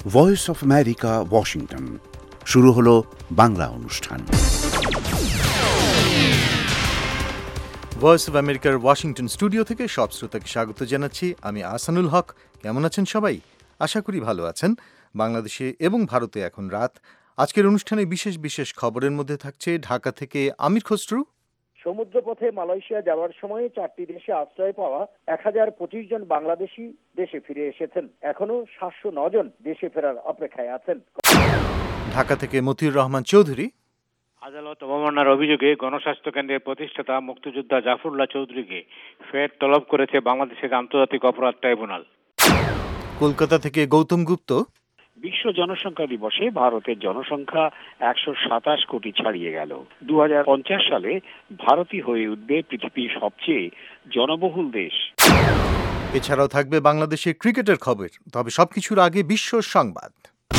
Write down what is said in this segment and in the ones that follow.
Voice of America, Washington. শুরু হলো বাংলা অনুষ্ঠান। ভয়েস অফ আমেরিকার ওয়াশিংটন স্টুডিও থেকে সব শ্রোতাকে স্বাগত জানাচ্ছি। আমি আহসানুল হক। কেমন আছেন সবাই? আশা করি ভালো আছেন। বাংলাদেশে এবং ভারতে এখন রাত। আজকের অনুষ্ঠানে বিশেষ বিশেষ খবরের মধ্যে থাকছে ঢাকা থেকে আমির খসরু। সমুদ্রপথে মালয়েশিয়া যাওয়ার সময় 4টি দেশে আশ্রয় পাওয়া 1025 জন বাংলাদেশি দেশে ফিরে এসেছেন। এখনো 709 জন দেশে ফেরার অপেক্ষায় আছেন। ঢাকা থেকে মতিউর রহমান চৌধুরী। আদালত অবমাননার অভিযোগে গণস্বাস্থ্য কেন্দ্রের প্রতিষ্ঠাতা মুক্তিযোদ্ধা জাফরুল্লাহ চৌধুরীকে ফের তলব করেছে বাংলাদেশের আন্তর্জাতিক অপরাধ ট্রাইব্যুনাল। কলকাতা থেকে গৌতম গুপ্ত। বিশ্ব জনসংখ্যা দিবসে ভারতের জনসংখ্যা 127 কোটি ছাড়িয়ে গেল। 2050 সালে ভারতই হয়ে উঠবে পৃথিবীর সবচেয়ে জনবহুল দেশ। এছাড়াও থাকবে বাংলাদেশের ক্রিকেটের খবর। তবে সবকিছুর আগে বিশ্ব সংবাদ।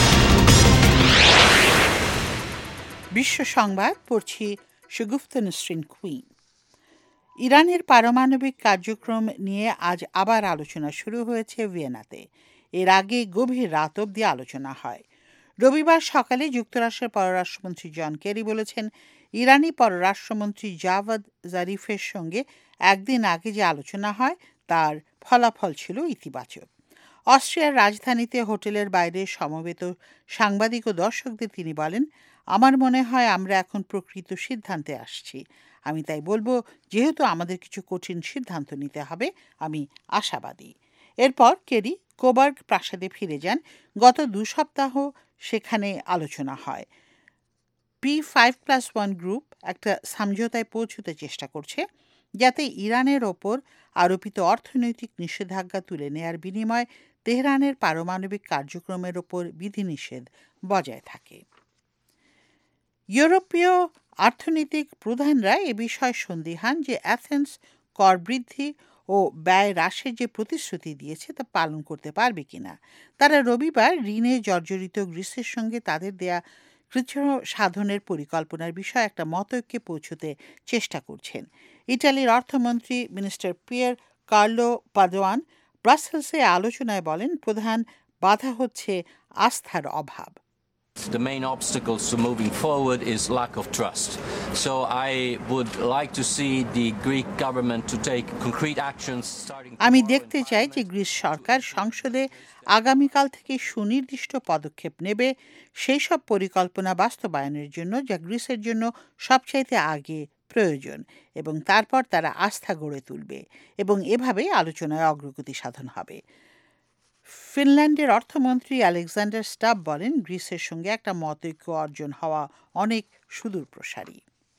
বিশ্ব সংবাদ পড়ছি সুগুফতা নসরিন কুইন। ইরানের পারমাণবিক কার্যক্রম নিয়ে আজ আবার আলোচনা শুরু হয়েছে ভিয়েনাতে। এর আগে গভীর রাত অবধি আলোচনা হয়। রবিবার সকালে যুক্তরাষ্ট্রের পররাষ্ট্রমন্ত্রী জন কেরি বলেছেন, ইরানি পররাষ্ট্রমন্ত্রী জাভাদ জারিফের সঙ্গে একদিন আগে যে আলোচনা হয় তার ফলাফল ছিল ইতিবাচক। অস্ট্রিয়ার রাজধানীতে হোটেলের বাইরে সমবেত সাংবাদিক ও দর্শকদের তিনি বলেন, আমার মনে হয় আমরা এখন প্রকৃত সিদ্ধান্তে আসছি। আমি তাই বলবো, যেহেতু আমাদের কিছু কঠিন সিদ্ধান্ত নিতে হবে, আমি আশাবাদী। এরপর কেরি কোবার্গ প্রাসাদে ফিরে যান। গত 2 সপ্তাহ সেখানে আলোচনা হয়। P5+1 গ্রুপ একটা সমঝোতায় পৌঁছতে চেষ্টা করছে, যাতে ইরানের ওপর আরোপিত অর্থনৈতিক নিষেধাজ্ঞা তুলে নেয়ার বিনিময়ে তেহরানের পারমাণবিক কার্যক্রমের ওপর বিধিনিষেধ বজায় থাকে। ইউরোপীয় অর্থনৈতিক প্রধানরা এ বিষয়ে সন্দিহান যে অ্যাথেন্স কর বৃদ্ধি ও ব্যয় হ্রাসের যে প্রতিশ্রুতি দিয়েছে তা পালন করতে পারবে কিনা। তারা রবিবার ঋণে জর্জরিত গ্রিসের সঙ্গে তাদের দেয়া কৃচ্ছ সাধনের পরিকল্পনার বিষয়ে একটা মতৈক্যে পৌঁছতে চেষ্টা করছেন। ইটালির অর্থমন্ত্রী মিনিস্টার পিয়ের কার্লো পাদোয়ান ব্রাসেলসে আলোচনায় বলেন, প্রধান বাধা হচ্ছে আস্থার অভাব। The main obstacles to moving forward is lack of trust. So I would like to see the Greek government to take concrete actions starting. আমি দেখতে চাই যে গ্রিস সরকার সংসদে আগামীকাল থেকে সুনির্দিষ্ট পদক্ষেপ নেবে সেই সব পরিকল্পনা বাস্তবায়নের জন্য যা গ্রিসের জন্য সবচাইতে আগে প্রয়োজন, এবং তারপর তারা আস্থা গড়ে তুলবে এবং এভাবেই আলোচনায় অগ্রগতি সাধন হবে। ফিনল্যান্ডের অর্থমন্ত্রী আলেকজান্ডার স্টাব বলেন, গ্রিসের সঙ্গে একটা মতৈক্য অর্জন হওয়া অনেক সুদূরপ্রসারী।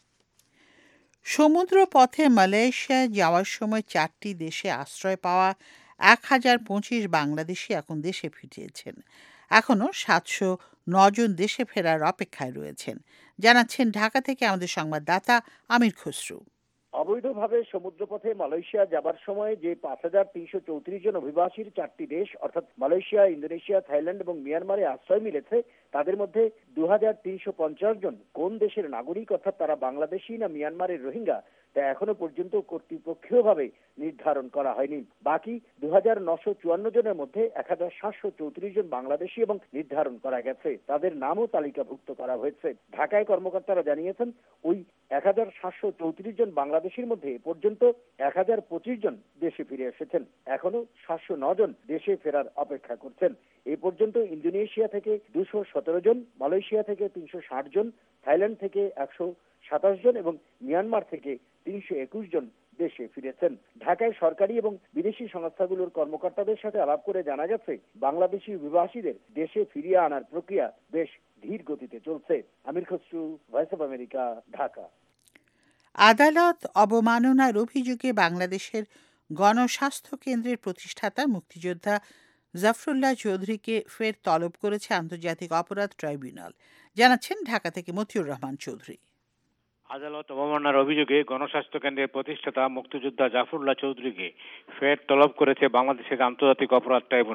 সমুদ্র পথে মালয়েশিয়ায় যাওয়ার সময় 4টি দেশে আশ্রয় পাওয়া 1025 বাংলাদেশি এখন দেশে ফিরেছেন। এখনও 709 জন দেশে ফেরার অপেক্ষায় রয়েছেন, জানাচ্ছেন ঢাকা থেকে আমাদের সংবাদদাতা আমির খসরু। অবৈধভাবে সমুদ্রপথে মালয়েশিয়া যাবার সময় যে 5334 জন অভিবাসীর 4টি দেশ অর্থাৎ মালয়েশিয়া, ইন্দোনেশিয়া, থাইল্যান্ড এবং মিয়ানমারে আশ্রয় মিলেছে, তাদের মধ্যে 2350 জন কোন দেশের নাগরিক অর্থাৎ তারা বাংলাদেশি না মিয়ানমারের রোহিঙ্গা তা এখনো পর্যন্ত কর্তৃপক্ষীয়ভাবে নির্ধারণ করা হয়নি। বাকি 2954 জনের মধ্যে 1734 জন বাংলাদেশি এবং নির্ধারণ করা গেছে, তাদের নামও তালিকাভুক্ত করা হয়েছে। ঢাকায় কর্মকর্তারা জানিয়েছেন, ওই 1734 জন বাংলাদেশির মধ্যে পর্যন্ত 1025 জন দেশে ফিরে এসেছেন। এখনো 709 জন দেশে ফেরার অপেক্ষা করছেন। এ পর্যন্ত ইন্দোনেশিয়া থেকে 217 জন, মালয়েশিয়া থেকে 360 জন, থাইল্যান্ড থেকে 127 জন এবং মিয়ানমার থেকে 321 জন দেশে ফিরেছেন। ঢাকায় সরকারি এবং বিদেশি সংস্থাগুলোর কর্মকর্তাদের সাথে আলাপ করে জানা গেছে, বাংলাদেশি অভিবাসীদের দেশে ফিরিয়ে আনার প্রক্রিয়া বেশ ধীর গতিতে চলছে। Amir Khasru, Voice of America, Dhaka. আদালত অবমাননার অভিযোগে বাংলাদেশের গণস্বাস্থ্য কেন্দ্রের প্রতিষ্ঠাতা মুক্তিযোদ্ধা জাফরুল্লাহ চৌধুরীকে ফের তলব করেছে আন্তর্জাতিক অপরাধ ট্রাইব্যুনাল, জানাচ্ছেন ঢাকা থেকে মতিউর রহমান চৌধুরী। আদালত অবমাননার অভিযোগে গণস্বাস্থ্য কেন্দ্রের প্রতিষ্ঠাতা মুক্তিযোদ্ধা জাফরুল্লাহ চৌধুরীকে ফের তলব করেছে বাংলাদেশের আন্তর্জাতিক অপরাধ ট্রাইব্যুনাল।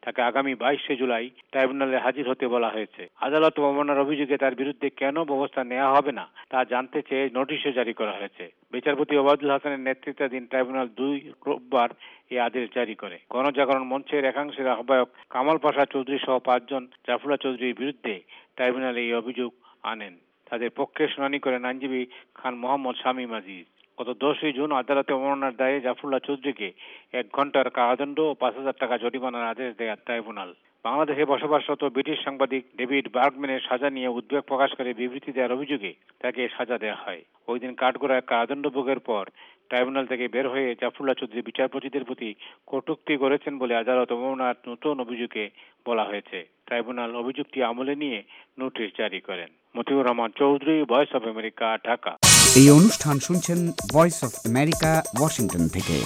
তাকে আগামী 22শে জুলাই ট্রাইব্যুনালে হাজির হতে বলা হয়েছে। আদালত অবমাননার অভিযোগে তার বিরুদ্ধে কেন ব্যবস্থা নেওয়া হবে না তা জানতে চেয়ে নোটিশও জারি করা হয়েছে। বিচারপতি ওবায়দুল হাসানের নেতৃত্বাধীন ট্রাইব্যুনাল 2 রোববার এই আদেশ জারি করে। গণজাগরণ মঞ্চের একাংশের আহ্বায়ক কামাল পাশা চৌধুরী সহ 5 জন জাফরুল্লাহ চৌধুরীর বিরুদ্ধে ট্রাইব্যুনালে এই অভিযোগ আনেন। তাদের পক্ষে শুনানি করেন আইনজীবী খান মোহাম্মদ শামীম আজিজ। গত 10ই জুন আদালতে অবমাননার দায়ে জাফরুল্লাহ চৌধুরীকে 1 ঘন্টার কারাদণ্ড ও 5,000 টাকা জরিমানার আদেশ দেয় ট্রাইব্যুনাল। বাংলাদেশে বসবাসরত ব্রিটিশ সাংবাদিক ডেভিড বার্গম্যানের সাজা নিয়ে উদ্বেগ প্রকাশ করে বিবৃতি দেওয়ার অভিযোগে তাকে সাজা দেওয়া হয়। ওই দিন কাঠগড়ায় কারাদণ্ড ভোগের পর ট্রাইব্যুনাল থেকে বের হয়ে জাফরুল্লাহ চৌধুরী বিচারপতিদের প্রতি কটূক্তি করেছেন বলে আদালত অবমাননার নতুন অভিযোগে বলা হয়েছে। ট্রাইব্যুনাল অভিযোগটি আমলে নিয়ে নোটিশ জারি করেন। Motiur Rahman Chowdhury, Voice of America, Dhaka. এই অনুষ্ঠান শুনছেন ভয়েস অফ আমেরিকা, ওয়াশিংটন থেকে।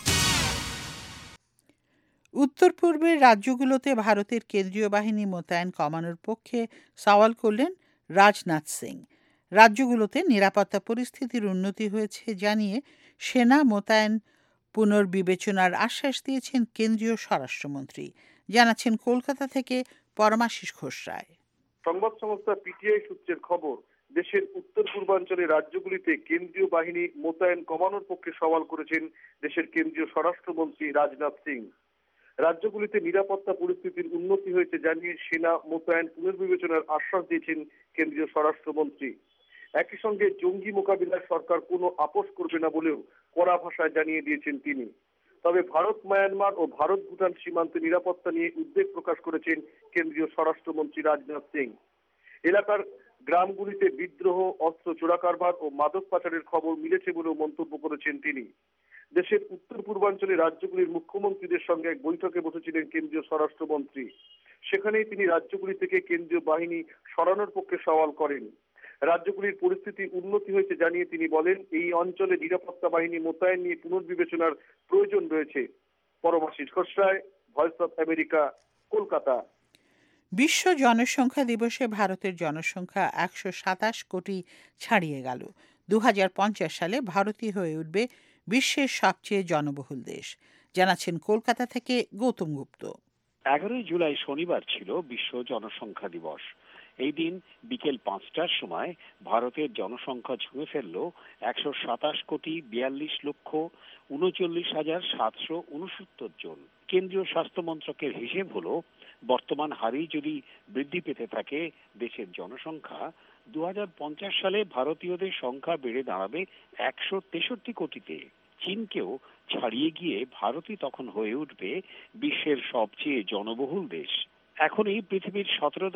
উত্তর পূর্বের রাজ্যগুলোতে ভারতের কেন্দ্রীয় বাহিনী মোতায়েন কমানোর পক্ষে সওয়াল করলেন রাজনাথ সিং। রাজ্যগুলোতে নিরাপত্তা পরিস্থিতির উন্নতি হয়েছে জানিয়ে সেনা মোতায়েন পুনর্বিবেচনার আশ্বাস দিয়েছেন কেন্দ্রীয় স্বরাষ্ট্রমন্ত্রী। জানাচ্ছেন কলকাতা থেকে পরমাশিস ঘোষ রায়। সংবাদ সংস্থা পিটিআই সূত্রের খবর, দেশের উত্তর পূর্বাঞ্চলের রাজ্যগুলিতে কেন্দ্রীয় বাহিনী মোতায়েন কমানোর পক্ষে সওয়াল করেছেন দেশের কেন্দ্রীয় স্বরাষ্ট্রমন্ত্রী রাজনাথ সিং। রাজ্যগুলিতে নিরাপত্তা পরিস্থিতির উন্নতি হয়েছে জানিয়ে সেনা মোতায়েন পুনর্বিবেচনার আশ্বাস দিয়েছেন কেন্দ্রীয় স্বরাষ্ট্রমন্ত্রী। একই সঙ্গে জঙ্গি মোকাবিলায় সরকার কোনো আপোষ করবে না বলেও কড়া ভাষায় জানিয়ে দিয়েছেন তিনি। তবে ভারত মায়ানমার ও ভারত ভুটান সীমান্তে নিরাপত্তা নিয়ে উদ্বেগ প্রকাশ করেছেন কেন্দ্রীয় স্বরাষ্ট্রমন্ত্রী রাজনাথ সিং। এলাকার গ্রামগুলিতে বিদ্রোহ, অস্ত্র চোরাকারবার ও মাদক পাচারের খবর মিলেছে বলেও মন্তব্য করেছেন তিনি। দেশের উত্তর পূর্বাঞ্চলের রাজ্যগুলির মুখ্যমন্ত্রীদের সঙ্গে এক বৈঠকে বসেছিলেন কেন্দ্রীয় স্বরাষ্ট্রমন্ত্রী। সেখানেই তিনি রাজ্যগুলি থেকে কেন্দ্রীয় বাহিনী সরানোর পক্ষে সওয়াল করেন। রাজ্যগুলির পরিস্থিতি উন্নতি হয়েছে জানিয়ে তিনি বলেন, এই অঞ্চলে নিরাপত্তা বাহিনী মোতায়েন নিয়ে পুনর্বিবেচনার প্রয়োজন রয়েছে। Paramashis Ghosh Roy, Voice of America, Kolkata. বিশ্ব জনসংখ্যা দিবসে ভারতের জনসংখ্যা 127 কোটি ছাড়িয়ে গেল। 2050 সালে ভারতই হয়ে উঠবে বিশ্বের সবচেয়ে জনবহুল দেশ। জানাচ্ছেন কলকাতা থেকে গৌতম গুপ্ত। 11 জুলাই শনিবার ছিল বিশ্ব জনসংখ্যা দিবস। এই দিন বিকেল 5টার সময় ভারতের জনসংখ্যা ছুঁয়ে ফেলল 127 কোটি 42 লক্ষ 39,769 জন। কেন্দ্রীয় স্বাস্থ্য মন্ত্রকের হিসেব হলো, বর্তমান হারেই যদি বৃদ্ধি পেতে থাকে দেশের জনসংখ্যা, 2050 সালে ভারতীয়দের সংখ্যা বেড়ে দাঁড়াবে 163 কোটিতে। চীনকেও ছাড়িয়ে গিয়ে ভারতই তখন হয়ে উঠবে বিশ্বের সবচেয়ে জনবহুল দেশ। এখনই পৃথিবীর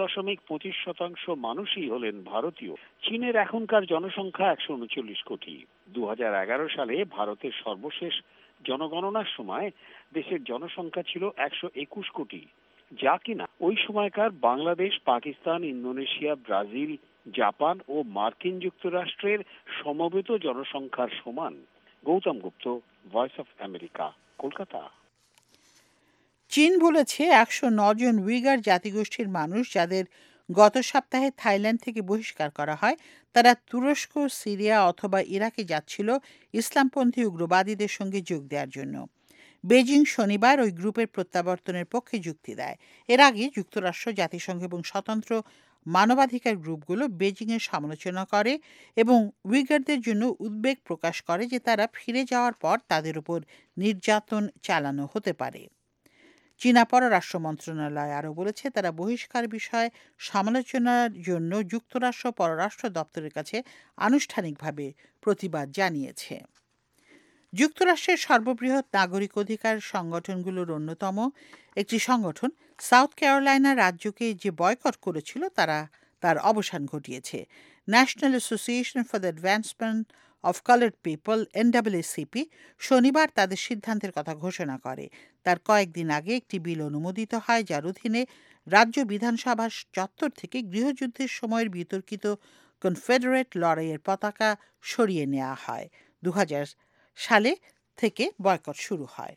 17.25% মানুষই হলেন ভারতীয়। চীনের এখনকার জনসংখ্যা 139 কোটি। 2011 সালে ভারতের সর্বশেষ জনগণনার সময় দেশের জনসংখ্যা ছিল 121 কোটি, যা কিনা ওই সময়কার Bangladesh, Pakistan, Indonesia, Brazil, Japan ও মার্কিন যুক্তরাষ্ট্রের সমবেত জনসংখ্যার সমান। Gautam Gupta, Voice of America, Kolkata. চীন বলেছে 109 জন উইগার জাতিগোষ্ঠীর মানুষ যাদের গত সপ্তাহে থাইল্যান্ড থেকে বহিষ্কার করা হয়, তারা তুরস্ক, সিরিয়া অথবা ইরাকে যাচ্ছিল ইসলামপন্থী উগ্রবাদীদের সঙ্গে যোগ দেওয়ার জন্য। বেজিং শনিবার ওই গ্রুপের প্রত্যাবর্তনের পক্ষে যুক্তি দেয়। এর আগে যুক্তরাষ্ট্র, জাতিসংঘ এবং স্বতন্ত্র মানবাধিকার গ্রুপগুলো বেজিংয়ের সমালোচনা করে এবং উইগারদের জন্য উদ্বেগ প্রকাশ করে যে তারা ফিরে যাওয়ার পর তাদের উপর নির্যাতন চালানো হতে পারে। চীনা পররাষ্ট্র মন্ত্রণালয় আরও বলেছে, তারা বহিষ্কার বিষয়ে সমালোচনার জন্য যুক্তরাষ্ট্র পররাষ্ট্র দপ্তরের কাছে আনুষ্ঠানিকভাবে প্রতিবাদ জানিয়েছে। যুক্তরাষ্ট্রের সর্ববৃহৎ নাগরিক অধিকার সংগঠনগুলোর অন্যতম একটি সংগঠন সাউথ ক্যারোলাইনা রাজ্যকে যে বয়কট করেছিল তার অবসান ঘটিয়েছে। National association for the advancement of coloured people, NAACP, শনিবার তাদের সিদ্ধান্তের কথা ঘোষণা করে। তার কয়েকদিন আগে একটি বিল অনুমোদিত হয়, যার অধীনে রাজ্য বিধানসভার চত্বর থেকে গৃহযুদ্ধের সময়ের বিতর্কিত কনফেডারেট লড়াইয়ের পতাকা সরিয়ে নেওয়া হয়। 2000 সালে থেকে বয়কট শুরু হয়।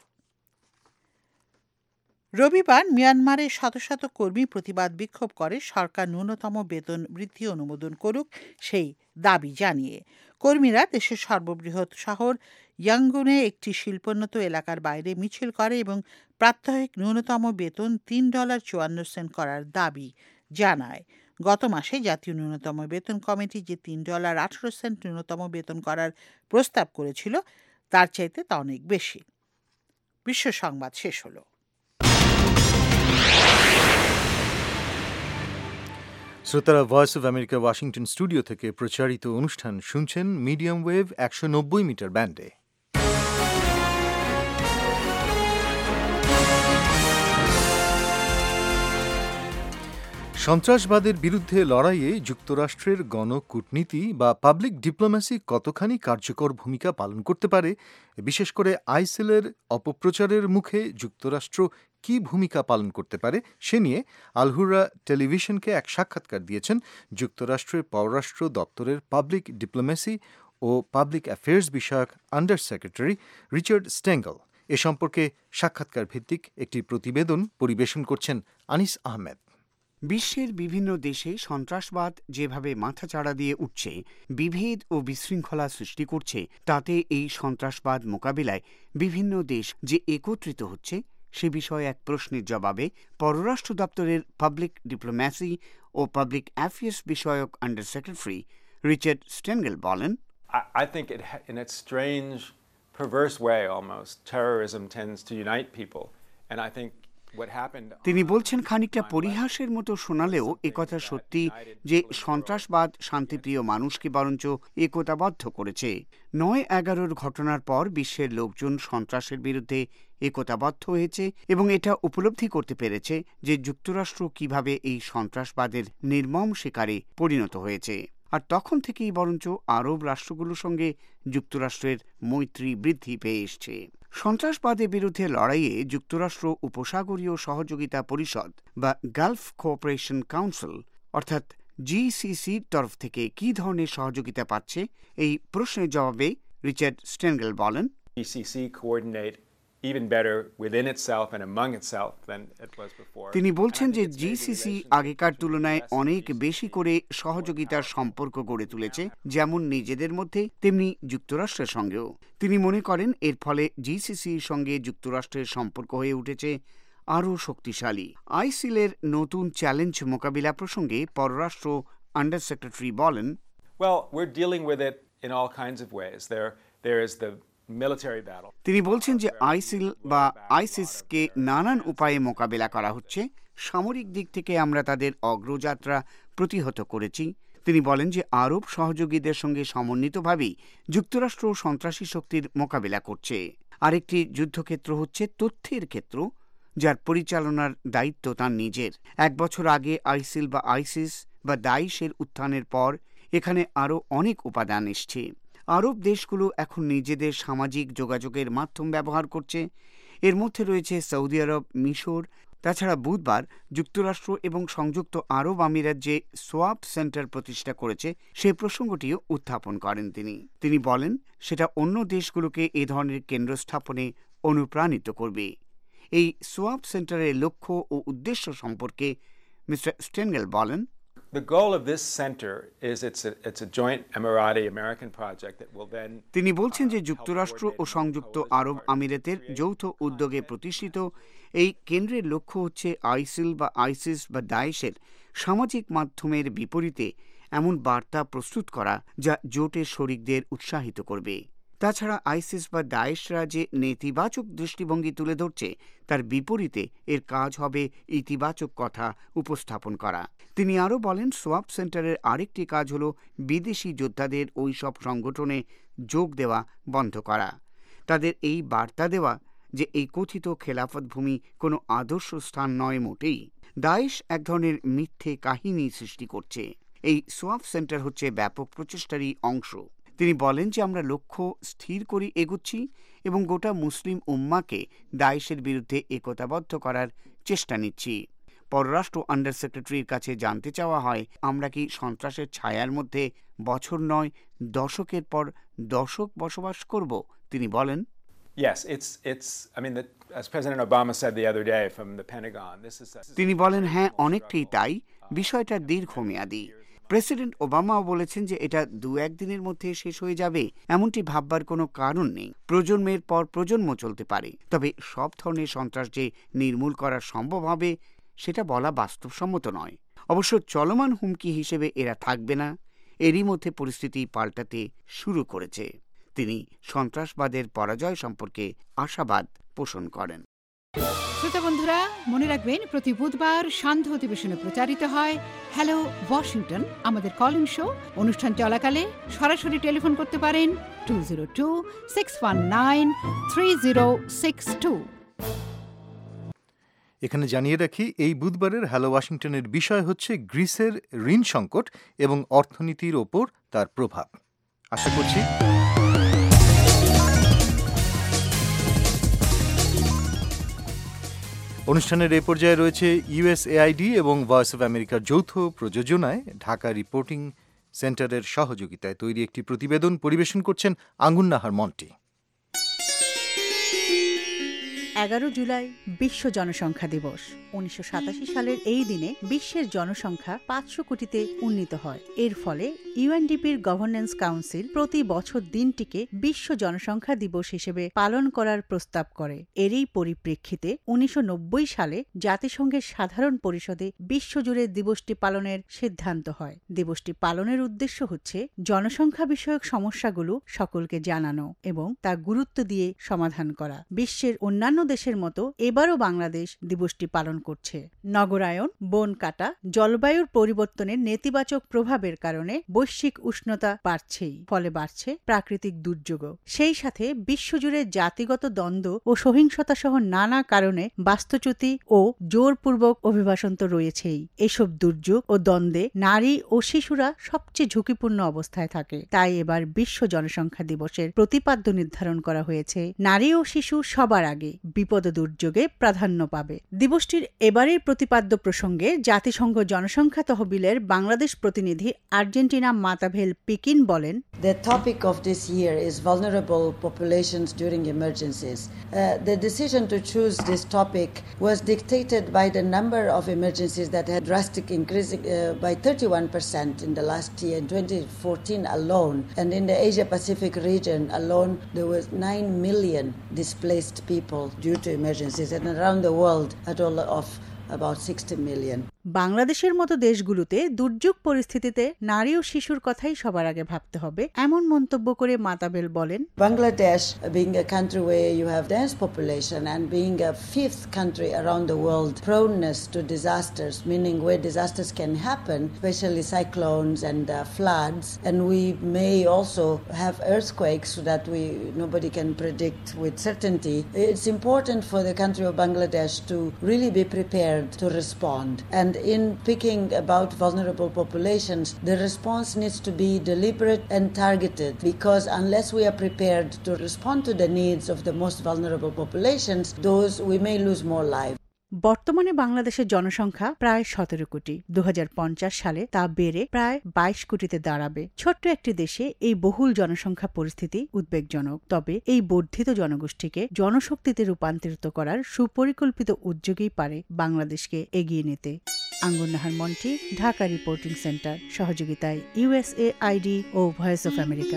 রবিবার মিয়ানমারে শত শত কর্মী প্রতিবাদ বিক্ষোভ করে সরকার ন্যূনতম বেতন বৃদ্ধি অনুমোদন করুক সেই দাবি জানিয়ে। কর্মীরা দেশের সর্ববৃহৎ শহর ইয়াঙ্গুনে একটি শিল্পোন্নত এলাকার বাইরে মিছিল করে এবং প্রাত্যহিক ন্যূনতম বেতন $3.54 করার দাবি জানায়। গত মাসে জাতীয় ন্যূনতম বেতন কমিটি যে $3.18 ন্যূনতম বেতন করার প্রস্তাব করেছিল তার চাইতে তা অনেক বেশি। বিশ্ব সংবাদ শেষ হলো। শ্রোতারা, Voice of America Washington studio থেকে প্রচারিত অনুষ্ঠান শুনছেন মিডিয়াম ওয়েভ 190 মিটার ব্যান্ডে। সন্ত্রাসবাদের বিরুদ্ধে লড়াইয়ে যুক্তরাষ্ট্রের গণকূটনীতি বা পাবলিক ডিপ্লোম্যাসি কতখানি কার্যকর ভূমিকা পালন করতে পারে, বিশেষ করে আইসিলের অপপ্রচারের মুখে যুক্তরাষ্ট্র কী ভূমিকা পালন করতে পারে সে নিয়ে আল-হুররা টেলিভিশনকে এক সাক্ষাৎকার দিয়েছেন যুক্তরাষ্ট্রের পররাষ্ট্র দপ্তরের পাবলিক ডিপ্লোম্যাসি ও পাবলিক অ্যাফেয়ার্স বিষয়ক আন্ডার সেক্রেটারি রিচার্ড স্টেঙ্গল। এ সম্পর্কে সাক্ষাৎকার ভিত্তিক একটি প্রতিবেদন পরিবেশন করছেন আনিস আহমেদ। বিশ্বের বিভিন্ন দেশে সন্ত্রাসবাদ যেভাবে মাথাচাড়া দিয়ে উঠছে, বিভেদ ও বিশৃঙ্খলা সৃষ্টি করছে, তাতে এই সন্ত্রাসবাদ মোকাবিলায় বিভিন্ন দেশ যে একত্রিত হচ্ছে সে বিষয়ে এক প্রশ্নের জবাবে পররাষ্ট্র দপ্তরের পাবলিক ডিপ্লোম্যাসি ও পাবলিক অ্যাফেয়ার্স বিষয়ক আন্ডার সেক্রেটারি রিচার্ড স্টেনগেল বলেন, I think in its strange, perverse way almost, terrorism tends to unite people. And I think তিনি বলছেন, খানিকটা পরিহাসের মতো শোনালেও একথা সত্যি যে সন্ত্রাসবাদ শান্তিপ্রিয় মানুষকে বরঞ্চ একতাবদ্ধ করেছে। ৯/১১ ঘটনার পর বিশ্বের লোকজন সন্ত্রাসের বিরুদ্ধে একতাবদ্ধ হয়েছে এবং এটা উপলব্ধি করতে পেরেছে যে যুক্তরাষ্ট্র কিভাবে এই সন্ত্রাসবাদের নির্মম শিকারে পরিণত হয়েছে। আর তখন থেকেই বরঞ্চ আরব রাষ্ট্রগুলোর সঙ্গে যুক্তরাষ্ট্রের মৈত্রী বৃদ্ধি পেয়ে এসছে। সন্ত্রাসবাদের বিরুদ্ধে লড়াইয়ে যুক্তরাষ্ট্র উপসাগরীয় সহযোগিতা পরিষদ বা গালফ কোঅপারেশন কাউন্সিল অর্থাৎ জিসিসির তরফ থেকে কী ধরনের সহযোগিতা পাচ্ছে, এই প্রশ্নের জবাবে রিচার্ড স্টেনগেল বলেন, তিনি বলছেন যে জিসিসি আগেকার তুলনায় অনেক বেশি করে সহযোগিতার সম্পর্ক গড়ে তুলেছে, যেমন নিজেদের মধ্যে তেমনি যুক্তরাষ্ট্রের সঙ্গেও। তিনি মনে করেন এর ফলে জিসিসির সঙ্গে যুক্তরাষ্ট্রের সম্পর্ক হয়ে উঠেছে আরও শক্তিশালী। আইসিলের নতুন চ্যালেঞ্জ মোকাবিলা প্রসঙ্গে পররাষ্ট্র আন্ডার সেক্রেটারি বলেন, তিনি বলছেন যে আইসিল বা আইসিসকে নানান উপায়ে মোকাবেলা করা হচ্ছে। সামরিক দিক থেকে আমরা তাদের অগ্রযাত্রা প্রতিহত করেছি। তিনি বলেন যে আরব সহযোগীদের সঙ্গে সমন্বিতভাবেই যুক্তরাষ্ট্র সন্ত্রাসী শক্তির মোকাবেলা করছে। আরেকটি যুদ্ধক্ষেত্র হচ্ছে তথ্যের ক্ষেত্র, যার পরিচালনার দায়িত্ব তার নিজের। 1 বছর আগে আইসিল বা আইসিস বা দাইশের উত্থানের পর এখানে আরও অনেক উপাদান এসছে। আরব দেশগুলো এখন নিজেদের সামাজিক যোগাযোগের মাধ্যম ব্যবহার করছে। এর মধ্যে রয়েছে সৌদি আরব, মিশর। তাছাড়া বুধবার যুক্তরাষ্ট্র এবং সংযুক্ত আরব আমিরাত যে সোয়াপ সেন্টার প্রতিষ্ঠা করেছে সে প্রসঙ্গটিও উত্থাপন করেন তিনি বলেন সেটা অন্য দেশগুলোকে এ ধরনের কেন্দ্র স্থাপনে অনুপ্রাণিত করবে। এই সোয়াপ সেন্টারের লক্ষ্য ও উদ্দেশ্য সম্পর্কে মিস্টার স্টেনগেল বলেন, তিনি বলছেন যে যুক্তরাষ্ট্র ও সংযুক্ত আরব আমিরাতের যৌথ উদ্যোগে প্রতিষ্ঠিত এই কেন্দ্রের লক্ষ্য হচ্ছে আইসিল বা আইসিস বা দায়েশের সামাজিক মাধ্যমের বিপরীতে এমন বার্তা প্রস্তুত করা যা জোটের শরিকদের উৎসাহিত করবে। তাছাড়া আইসিস বা দায়েশরা যে নেতিবাচক দৃষ্টিভঙ্গি তুলে ধরছে তার বিপরীতে এর কাজ হবে ইতিবাচক কথা উপস্থাপন করা। তিনি আরও বলেন, সোয়াপ সেন্টারের আরেকটি কাজ হল বিদেশি যোদ্ধাদের ওই সব সংগঠনে যোগ দেওয়া বন্ধ করা, তাদের এই বার্তা দেওয়া যে এই কথিত খেলাফত ভূমি কোনো আদর্শ স্থান নয় মোটেই, দায়েশ এক ধরনের মিথ্যে কাহিনী সৃষ্টি করছে। এই সোয়াপ সেন্টার হচ্ছে ব্যাপক প্রচেষ্টারই অংশ। তিনি বলেন যে আমরা লক্ষ্য স্থির করে এগুচ্ছি এবং গোটা মুসলিম উম্মাকে দায়েশের বিরুদ্ধে একতাবদ্ধ করার চেষ্টা নিচ্ছি। পররাষ্ট্র আন্ডার সেক্রেটারির কাছে জানতে চাওয়া হয়, আমরা কি সন্ত্রাসের ছায়ার মধ্যে বছর নয় দশকের পর দশক বসবাস করব? তিনি বলেন, তিনি বলেন, হ্যাঁ, অনেকটাই তাই। বিষয়টা দীর্ঘমেয়াদী। প্রেসিডেন্ট ওবামাও বলেছেন যে এটা 2-1 দিনের মধ্যে শেষ হয়ে যাবে এমনটি ভাববার কোনো কারণ নেই। প্রজন্মের পর প্রজন্ম চলতে পারে, তবে সব ধরনের সন্ত্রাস যে নির্মূল করা সম্ভব হবে সেটা বলা বাস্তবসম্মত নয়। অবশ্য চলমান হুমকি হিসেবে এরা থাকবে না, এরই মধ্যে পরিস্থিতি পাল্টাতে শুরু করেছে। তিনি সন্ত্রাসবাদের পরাজয় সম্পর্কে আশাবাদ পোষণ করেন। শ্রোতা বন্ধুরা, মনে রাখবেন প্রতি বুধবার সান্ধ্য অধিবেশনে প্রচারিত হয় হ্যালো ওয়াশিংটন, আমাদের কলিং শো। অনুষ্ঠান চলাকালে সরাসরি টেলিফোন করতে পারেন 202-619-3062। এখানে জানিয়ে রাখি, এই বুধবারের হ্যালো ওয়াশিংটনের বিষয় হচ্ছে গ্রিসের ঋণ সংকট এবং অর্থনীতির ওপর তার প্রভাব। আশা করছি অনুষ্ঠানের এ পর্যায়ে রয়েছে ইউএসএআইডি এবং ভয়েস অফ আমেরিকার যৌথ প্রযোজনায় ঢাকা রিপোর্টিং সেন্টারের সহযোগিতায় তৈরি একটি প্রতিবেদন। পরিবেশন করছেন আঙ্গুন নাহার মন্টি। 11 জুলাই বিশ্ব জনসংখ্যা দিবস। 1987 সালের এই দিনে বিশ্বের জনসংখ্যা 500 কোটিতে উন্নীত হয়। এর ফলে ইউএনডিপির গভর্নেন্স কাউন্সিল প্রতি বছর দিনটিকে বিশ্ব জনসংখ্যা দিবস হিসেবে পালন করার প্রস্তাব করে। এরই পরিপ্রেক্ষিতে 1990 সালে জাতিসংঘের সাধারণ পরিষদে বিশ্বজুড়ে দিবসটি পালনের সিদ্ধান্ত হয়। দিবসটি পালনের উদ্দেশ্য হচ্ছে জনসংখ্যা বিষয়ক সমস্যাগুলো সকলকে জানানো এবং তা গুরুত্ব দিয়ে সমাধান করা। বিশ্বের অন্যান্য দেশের মতো এবারও বাংলাদেশ দিবসটি পালন করছে। নগরায়ন, বন কাটা, জলবায়ুর পরিবর্তনের নেতিবাচক প্রভাবের কারণে বৈশ্বিক উষ্ণতা বাড়ছেই, ফলে বাড়ছে প্রাকৃতিক দুর্যোগও। সেই সাথে বিশ্বজুড়ে জাতিগত দ্বন্দ্ব ও সহিংসতা সহ নানা কারণে বাস্তুচ্যুতি ও জোরপূর্বক অভিবাসন তো রয়েছেই। এসব দুর্যোগ ও দ্বন্দ্বে নারী ও শিশুরা সবচেয়ে ঝুঁকিপূর্ণ অবস্থায় থাকে। তাই এবার বিশ্ব জনসংখ্যা দিবসের প্রতিপাদ্য নির্ধারণ করা হয়েছে নারী ও শিশু সবার আগে, বিপদ দুর্যোগে প্রাধান্য পাবে। দিবসটির এবারের প্রতিপাদ্য প্রসঙ্গে জাতিসংঘ জনসংখ্যা তহবিলের বাংলাদেশ প্রতিনিধি আর্জেন্টিনা মাতাভেল পিকিন বলেন, The topic of this year is vulnerable populations during emergencies. The decision to choose this topic was dictated by the number of emergencies that had drastic increasing by 31% in the last year, in 2014 alone. And in the Asia-Pacific region alone, there was 9 million displaced people due to emergencies, and around the world a total of about 60 million. বাংলাদেশের মতো দেশগুলোতে দুর্যোগ পরিস্থিতিতে নারী ও শিশুর কথাই সবার আগে ভাবতে হবে, এমন মন্তব্য করে মাতাবেল বলেন, Bangladesh being a country where you have dense population and being a fifth country around the world, proneness to disasters, meaning where disasters can happen, especially cyclones and floods, and we may also have earthquakes so that nobody can predict with certainty. It's important for the country of Bangladesh to really be prepared to respond. And in picking about vulnerable populations, the response needs to be deliberate and targeted, because unless we are prepared to respond to the needs of the most vulnerable populations, we may lose more lives. বর্তমানে বাংলাদেশের জনসংখ্যা প্রায় 17 কোটি। 2050 সালে তা বেড়ে প্রায় 22 কোটিতে দাঁড়াবে। ছোট্ট একটি দেশে এই বহুল জনসংখ্যা পরিস্থিতি উদ্বেগজনক। তবে এই বর্ধিত জনগোষ্ঠীকে জনশক্তিতে রূপান্তরিত করার সুপরিকল্পিত উদ্যোগই পারে বাংলাদেশকে এগিয়ে নিতে। আঙ্গুন নাহার মন্টি, ঢাকা রিপোর্টিং সেন্টার, সহযোগিতায় ইউএসএআইডি ও Voice of America.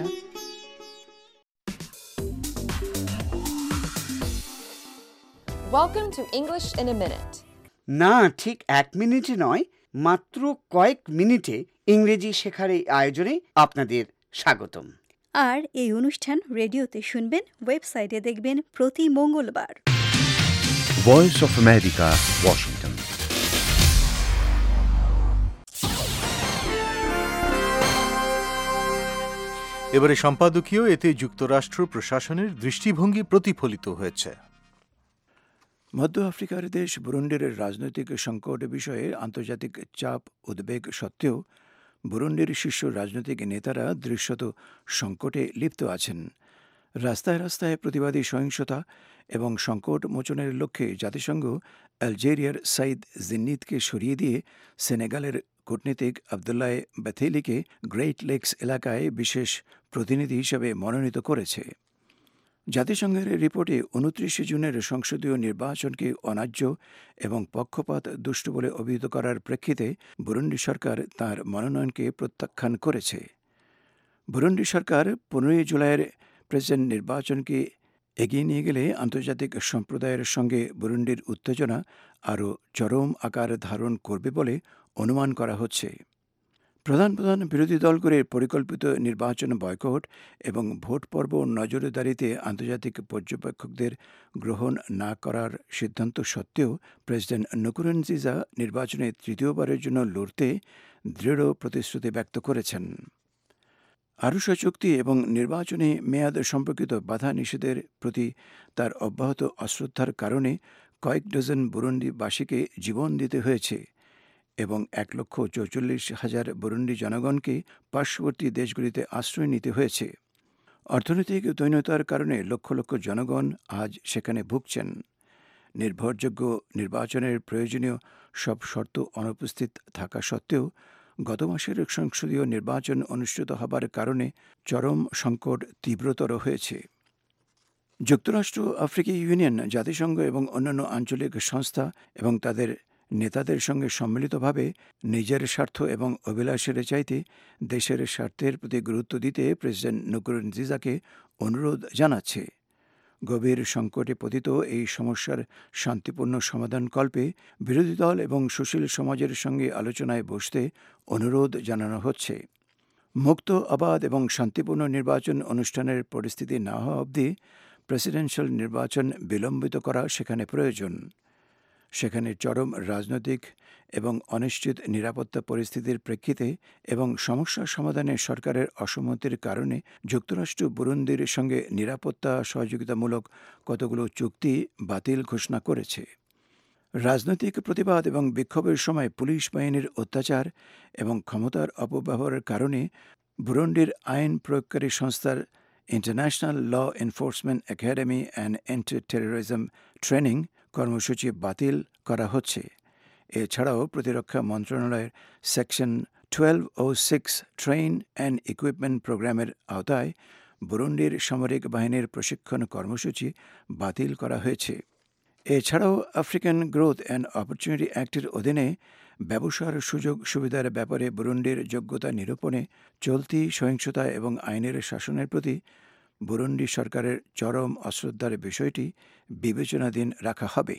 Welcome to English in a Minute. না, ঠিক 1 মিনিটে নয়, মাত্র কয়েক মিনিটে ইংরেজি শেখার এই আয়োজনে আপনাদের স্বাগতম। আর এই অনুষ্ঠান রেডিওতে শুনবেন, ওয়েবসাইটে দেখবেন প্রতি মঙ্গলবার। Voice of America, Washington. এবারে সম্পাদকীয়, এতে যুক্তরাষ্ট্র প্রশাসনের দৃষ্টিভঙ্গি প্রতিফলিত হয়েছে। মধ্য আফ্রিকার দেশ বুরুন্ডির রাজনৈতিক সংকট বিষয়ে আন্তর্জাতিক চাপ উদ্বেগ সত্ত্বেও বুরুন্ডির শীর্ষ রাজনৈতিক নেতারা দৃশ্যত সংকটে লিপ্ত আছেন। রাস্তায় রাস্তায় প্রতিবাদী সহিংসতা এবং সংকট মোচনের লক্ষ্যে জাতিসংঘ আলজেরিয়ার সাইদ জিন্নিতকে সরিয়ে দিয়ে সেনেগালের কূটনীতিক আবদুল্লাহ বেথেলিকে গ্রেট লেকস এলাকায় বিশেষ প্রতিনিধি হিসেবে মনোনীত করেছে। জাতিসংঘের রিপোর্টে 29 জুনের সংসদীয় নির্বাচনকে অন্যায্য এবং পক্ষপাত দুষ্ট বলে অভিহিত করার প্রেক্ষিতে বুরুন্ডি সরকার তার মনোনয়নকে প্রত্যাখ্যান করেছে। বুরুন্ডি সরকার 15 জুলাইয়ের প্রেসিডেন্ট নির্বাচনকে এগিয়ে নিয়ে গেলে আন্তর্জাতিক সম্প্রদায়ের সঙ্গে বুরুন্ডির উত্তেজনা আরও চরম আকার ধারণ করবে বলে অনুমান করা হচ্ছে। প্রধান বিরোধী দলগুলির পরিকল্পিত নির্বাচন বয়কট এবং ভোট পর্ব নজরদারিতে আন্তর্জাতিক পর্যবেক্ষকদের গ্রহণ না করার সিদ্ধান্ত সত্ত্বেও প্রেসিডেন্ট নকুরুনজিজা নির্বাচনে তৃতীয়বারের জন্য লড়তে দৃঢ় প্রতিশ্রুতি ব্যক্ত করেছেন। আরুশা চুক্তি এবং নির্বাচনী মেয়াদ সম্পর্কিত বাধা নিষেধের প্রতি তার অব্যাহত অশ্রদ্ধার কারণে কয়েক ডজন বুরুন্ডিবাসীকে জীবন দিতে হয়েছে এবং 1,44,000 বুরুন্ডি জনগণকে পার্শ্ববর্তী দেশগুলিতে আশ্রয় নিতে হয়েছে। অর্থনৈতিক দৈন্যতার কারণে লক্ষ লক্ষ জনগণ আজ সেখানে ভুগছেন। নির্ভরযোগ্য নির্বাচনের প্রয়োজনীয় সব শর্ত অনুপস্থিত থাকা সত্ত্বেও গত মাসের সংসদীয় নির্বাচন অনুষ্ঠিত হবার কারণে চরম সংকট তীব্রতর হয়েছে। যুক্তরাষ্ট্র, আফ্রিকা ইউনিয়ন, জাতিসংঘ এবং অন্যান্য আঞ্চলিক সংস্থা এবং তাদের নেতাদের সঙ্গে সম্মিলিতভাবে নিজের স্বার্থ এবং অভিলাষের চাইতে দেশের স্বার্থের প্রতি গুরুত্ব দিতে প্রেসিডেন্ট নকুরুনজিজাকে অনুরোধ জানাচ্ছে। গভীর সংকটে পতিত এই সমস্যার শান্তিপূর্ণ সমাধানকল্পে বিরোধী দল এবং সুশীল সমাজের সঙ্গে আলোচনায় বসতে অনুরোধ জানানো হচ্ছে। মুক্ত, অবাধ এবং শান্তিপূর্ণ নির্বাচন অনুষ্ঠানের পরিস্থিতি না হওয়া অবধি প্রেসিডেন্সিয়াল নির্বাচন বিলম্বিত করা সেখানে প্রয়োজন। সেখানে চরম রাজনৈতিক এবং অনিশ্চিত নিরাপত্তা পরিস্থিতির প্রেক্ষিতে এবং সমস্যা সমাধানে সরকারের অসম্মতির কারণে যুক্তরাষ্ট্র বুরুন্ডির সঙ্গে নিরাপত্তা সহযোগিতামূলক কতগুলো চুক্তি বাতিল ঘোষণা করেছে। রাজনৈতিক প্রতিবাদ এবং বিক্ষোভের সময় পুলিশ বাহিনীর অত্যাচার এবং ক্ষমতার অপব্যবহারের কারণে বুরুন্ডির আইন প্রয়োগকারী সংস্থার international law enforcement academy and anti terrorism training কর্মসূচি বাতিল করা হচ্ছে। এছাড়াও প্রতিরক্ষা মন্ত্রণালয়ের সেকশন 1206 ট্রেন অ্যান্ড ইকুইপমেন্ট প্রোগ্রামের আওতায় বুরুন্ডির সামরিক বাহিনীর প্রশিক্ষণ কর্মসূচি বাতিল করা হয়েছে। এছাড়াও আফ্রিকান গ্রোথ অ্যান্ড অপরচুনিটি অ্যাক্টের অধীনে ব্যবসার সুযোগ সুবিধার ব্যাপারে বুরুন্ডির যোগ্যতা নিরূপণে চলতি সহিংসতা এবং আইনের শাসনের প্রতি বুরুন্ডি সরকারের চরম অশ্রদ্ধার বিষয়টি বিবেচনাধীন রাখা হবে।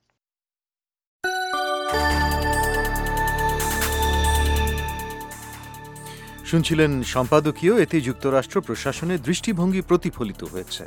শুনছিলেন সম্পাদকীয়। এতে যুক্তরাষ্ট্র প্রশাসনের দৃষ্টিভঙ্গি প্রতিফলিত হয়েছে।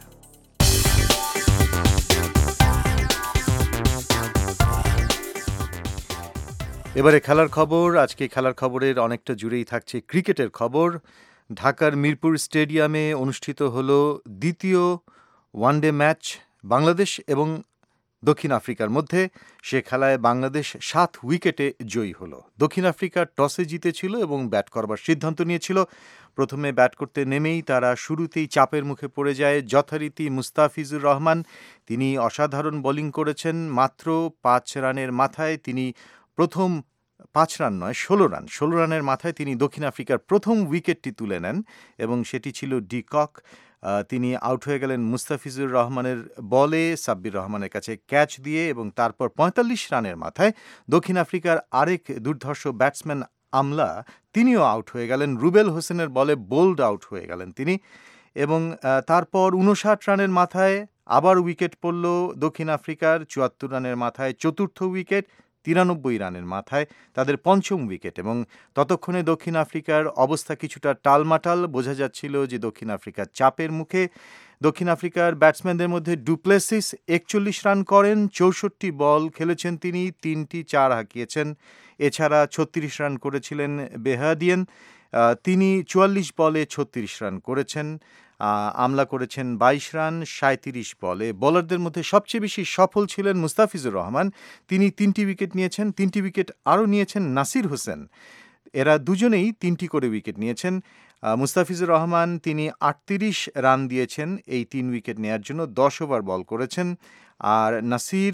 এবারে খেলার খবর। আজকে খেলার খবরের অনেকটা জুড়েই থাকছে ক্রিকেটের খবর। ঢাকার মিরপুর স্টেডিয়ামে অনুষ্ঠিত হলো দ্বিতীয় ওয়ানডে ম্যাচ বাংলাদেশ এবং দক্ষিণ আফ্রিকার মধ্যে। সে খেলায় বাংলাদেশ 7 উইকেটে জয়ী হলো। দক্ষিণ আফ্রিকা টসে জিতেছিল এবং ব্যাট করবার সিদ্ধান্ত নিয়েছিল। প্রথমে ব্যাট করতে নেমেই তারা শুরুতেই চাপের মুখে পড়ে যায় যথারীতি মুস্তাফিজুর রহমান। তিনি অসাধারণ বোলিং করেছেন। মাত্র 5 রানের মাথায় তিনি প্রথম 5 রান নয় 16 রানের মাথায় তিনি দক্ষিণ আফ্রিকার প্রথম উইকেটটি তুলে নেন এবং সেটি ছিল ডি কক। তিনি আউট হয়ে গেলেন মুস্তাফিজুর রহমানের বলে সাব্বির রহমানের কাছে ক্যাচ দিয়ে এবং তারপর 45 রানের মাথায় দক্ষিণ আফ্রিকার আরেক দুর্ধর্ষ ব্যাটসম্যান আমলা তিনিও আউট হয়ে গেলেন। রুবেল হোসেনের বলে বোল্ড আউট হয়ে গেলেন তিনি এবং তারপর 59 রানের মাথায় আবার উইকেট পড়ল দক্ষিণ আফ্রিকার। 74 রানের মাথায় চতুর্থ উইকেট, 93 রানের মাথায় তাদের পঞ্চম উইকেট এবং ততক্ষণে দক্ষিণ আফ্রিকার অবস্থা কিছুটা টালমাটাল। বোঝা যাচ্ছিল যে দক্ষিণ আফ্রিকার চাপের মুখে। দক্ষিণ আফ্রিকার ব্যাটসম্যানদের মধ্যে ডুপ্লেসিস 41 রান করেন, 64 বল খেলেছেন তিনি, 3টি 4 হাঁকিয়েছেন। এছাড়া 36 রান করেছিলেন বেহাদিয়েন, তিনি 44 বলে 36 রান করেছেন। আমলা করেছেন 22 রান 37 বলে। বোলারদের মধ্যে সবচেয়ে বেশি সফল ছিলেন মুস্তাফিজুর রহমান, তিনি 3টি উইকেট নিয়েছেন। 3টি উইকেট আরও নিয়েছেন নাসির হোসেন। এরা দুজনেই 3টি করে উইকেট নিয়েছেন। মুস্তাফিজুর রহমান তিনি 38 রান দিয়েছেন এই 3 উইকেট নেওয়ার জন্য, 10 ওভার বল করেছেন। আর নাসির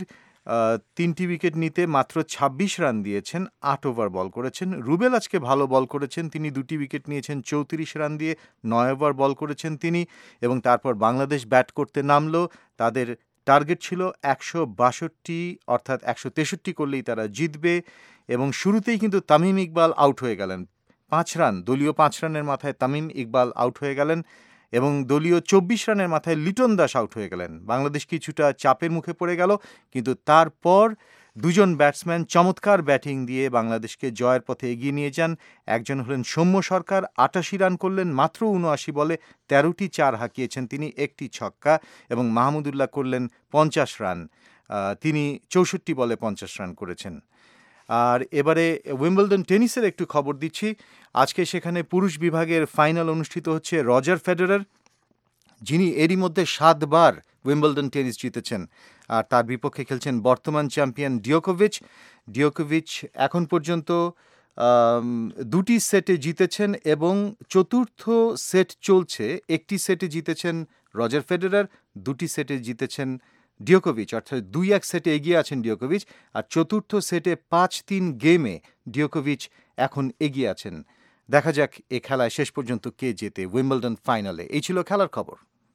3টি উইকেট নিতে মাত্র 26 রান দিয়েছেন, 8 ওভার বল করেছেন। রুবেল আজকে ভালো বল করেছেন, তিনি 2টি উইকেট নিয়েছেন 34 রান দিয়ে, 9 ওভার বল করেছেন তিনি। এবং তারপর বাংলাদেশ ব্যাট করতে নামলো, তাদের টার্গেট ছিল 162, অর্থাৎ 163 করলেই তারা জিতবে। এবং শুরুতেই কিন্তু তামিম ইকবাল আউট হয়ে গেলেন, 5 রান, দলীয় 5 রানের মাথায় তামিম ইকবাল আউট হয়ে গেলেন এবং দলীয় 24 রানের মাথায় লিটন দাস আউট হয়ে গেলেন। বাংলাদেশ কিছুটা চাপের মুখে পড়ে গেল, কিন্তু তারপর দুজন ব্যাটসম্যান চমৎকার ব্যাটিং দিয়ে বাংলাদেশকে জয়ের পথে এগিয়ে নিয়ে যান। একজন হলেন সৌম্য সরকার, 88 রান করলেন মাত্র 79 বলে, 13টি 4 হাঁকিয়েছেন তিনি, 1টি ছক্কা। এবং মাহমুদুল্লাহ করলেন 50 রান, তিনি 64 বলে 50 রান করেছেন। আর এবারে উইম্বলডন টেনিসের একটু খবর দিচ্ছি। আজকে সেখানে পুরুষ বিভাগের ফাইনাল অনুষ্ঠিত হচ্ছে। রজার ফেডারার, যিনি এরই মধ্যে 7 বার উইম্বলডন টেনিস জিতেছেন, আর তার বিপক্ষে খেলছেন বর্তমান চ্যাম্পিয়ন ডিওকোভিচ। এখন পর্যন্ত 2টি সেটে জিতেছেন এবং চতুর্থ সেট চলছে। একটি সেটে জিতেছেন রজার ফেডারার, 2টি সেটে জিতেছেন ডিওকোভিচ, অর্থাৎ 2-1 সেটে এগিয়ে আছেন ডিওকোভিচ। আর চতুর্থ সেটে 5-3 গেমে ডিওকোভিচ এখন এগিয়ে আছেন। দেখা যাক এ খেলায় শেষ পর্যন্ত কে জেতে উইম্বলডন ফাইনালে। এই ছিল খেলার খবর।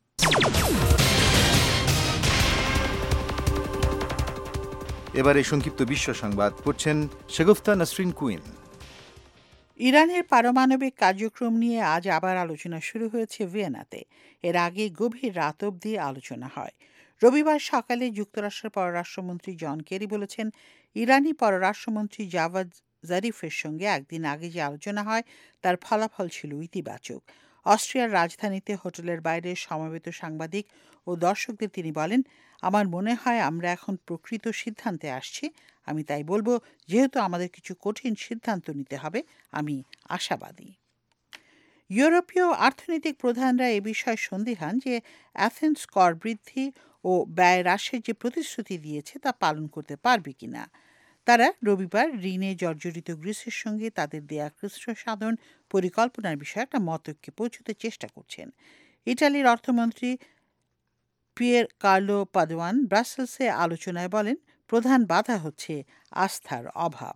এবারে সংক্ষিপ্ত বিশ্ব সংবাদ পড়ছেন শাগুফতা নাসরিন কুইন। ইরানের পারমাণবিক কার্যক্রম নিয়ে আজ আবার আলোচনা শুরু হয়েছে ভিয়েনাতে। এর আগে গভীর রাত অবধি আলোচনা হয়। রবিবার সকালে যুক্তরাষ্ট্রের পররাষ্ট্রমন্ত্রী জন কেরি বলেছেন, ইরানি পররাষ্ট্রমন্ত্রী জাভাদ জারিফের সঙ্গে একদিন আগে যে আলোচনা হয় তার ফলাফল ছিল ইতিবাচক। অস্ট্রিয়ার রাজধানীতে হোটেলের বাইরে সমবেত সাংবাদিক ও দর্শকদের তিনি বলেন, আমার মনে হয় আমরা এখন প্রকৃত সিদ্ধান্তে আসছি। আমি তাই বলবো, যেহেতু আমাদের কিছু কঠিন সিদ্ধান্ত নিতে হবে, আমি আশাবাদী। ইউরোপীয় অর্থনৈতিক প্রধানরা এ বিষয়ে সন্দিহান যে অ্যাথেন্স কর বৃদ্ধি ও ব্যয় হ্রাসের যে প্রতিশ্রুতি দিয়েছে তা পালন করতে পারবে কিনা। তারা রবিবার ঋণে জর্জরিত গ্রিসের সঙ্গে তাদের দেয়া কৃষ্ণ সাধন পরিকল্পনার বিষয়ে একটা মতৈক্যে পৌঁছতে চেষ্টা করছেন। ইটালির অর্থমন্ত্রী পিয়ের কার্লো পাদোয়ান ব্রাসেলসে আলোচনায় বলেন, প্রধান বাধা হচ্ছে আস্থার অভাব।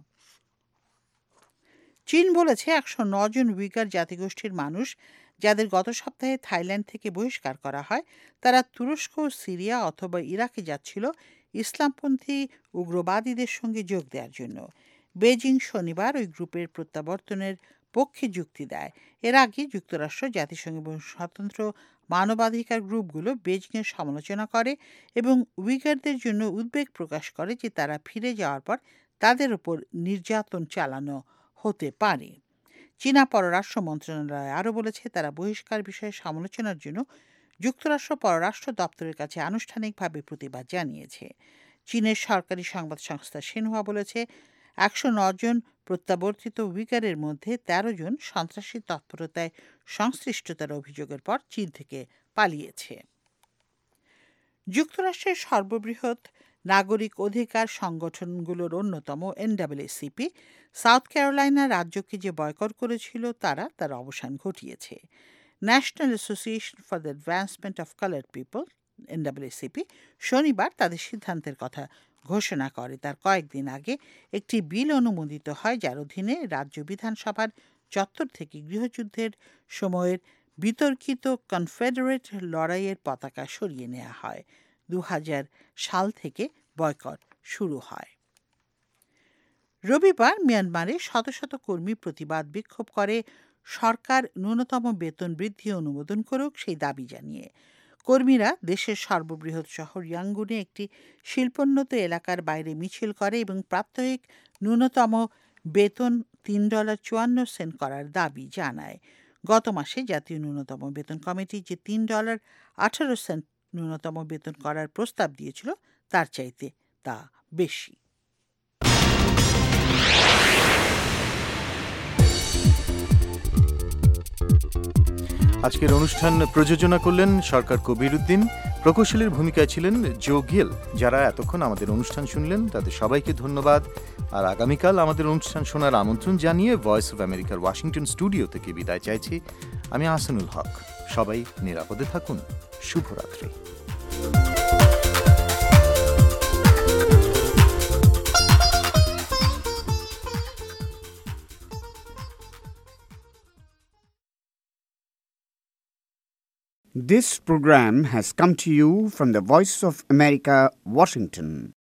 চীন বলেছে 109 জন উইগার জাতিগোষ্ঠীর মানুষ, যাদের গত সপ্তাহে থাইল্যান্ড থেকে বহিষ্কার করা হয়, তারা তুরস্ক, সিরিয়া অথবা ইরাকে যাচ্ছিল ইসলামপন্থী উগ্রবাদীদের সঙ্গে যোগ দেওয়ার জন্য। বেজিং শনিবার ওই গ্রুপের প্রত্যাবর্তনের পক্ষে যুক্তি দেয়। এর আগে যুক্তরাষ্ট্র, জাতিসংঘ এবং স্বতন্ত্র মানবাধিকার গ্রুপগুলো বেজিংয়ের সমালোচনা করে এবং উইগারদের জন্য উদ্বেগ প্রকাশ করে যে তারা ফিরে যাওয়ার পর তাদের উপর নির্যাতন চালানো হতে পারে। চীনা পররাষ্ট্র মন্ত্রণালয় আরও বলেছে, তারা বহিষ্কার বিষয়ে সমালোচনার জন্য যুক্তরাষ্ট্র পররাষ্ট্র দপ্তরের কাছে আনুষ্ঠানিকভাবে প্রতিবাদ জানিয়েছে। চীনের সরকারি সংবাদ সংস্থা সিনহুয়া বলেছে, 109 জন প্রত্যাবর্তিত উইগারের মধ্যে 13 জন সন্ত্রাসী তৎপরতায় সংশ্লিষ্টতার অভিযোগের পর চীন থেকে পালিয়েছে। যুক্তরাষ্ট্রের সর্ববৃহৎ নাগরিক অধিকার সংগঠনগুলোর অন্যতম NAACP সাউথ ক্যারোলাইনা রাজ্যকে যে বয়কট করেছিল তার অবসান ঘটিয়েছে। National association for the advancement of coloured people NAACP শনিবার তাদের সিদ্ধান্তের কথা ঘোষণা করে। তার কয়েকদিন আগে একটি বিল অনুমোদিত হয়, যার অধীনে রাজ্য বিধানসভার চত্বর থেকে গৃহযুদ্ধের সময়ের বিতর্কিত কনফেডারেট লড়াইয়ের পতাকা সরিয়ে নেওয়া হয়। 2000 সাল থেকে বয়কট শুরু হয়। রবিবার মিয়ানমারে শত শত কর্মী প্রতিবাদ বিক্ষোভ করে সরকার ন্যূনতম বেতন বৃদ্ধি অনুমোদন করুক সেই দাবি জানিয়ে। কর্মীরা দেশের সর্ববৃহৎ শহর ইয়াঙ্গুনে একটি শিল্পোন্নত এলাকার বাইরে মিছিল করে এবং প্রাত্যহিক ন্যূনতম বেতন $3.54 করার দাবি জানায়। গত মাসে জাতীয় ন্যূনতম বেতন কমিটি যে $3.18 ন্যূনতম বেতন করার প্রস্তাব দিয়েছিল তার চাইতে তা বেশি। আজকের অনুষ্ঠান প্রযোজনা করলেন সরকার কবিরউদ্দিন, প্রকৌশলীর ভূমিকায় ছিলেন জো গিল। যারা এতক্ষণ আমাদের অনুষ্ঠান শুনলেন তাদের সবাইকে ধন্যবাদ। আর আগামীকাল আমাদের অনুষ্ঠান শোনার আমন্ত্রণ জানিয়ে ভয়েস অফ আমেরিকার ওয়াশিংটন স্টুডিও থেকে বিদায় চাইছি। আমি আহসানুল হক। সবাই নিরাপদে থাকুন। শুভরাত্রি। This program has come to you from the Voice of America, Washington.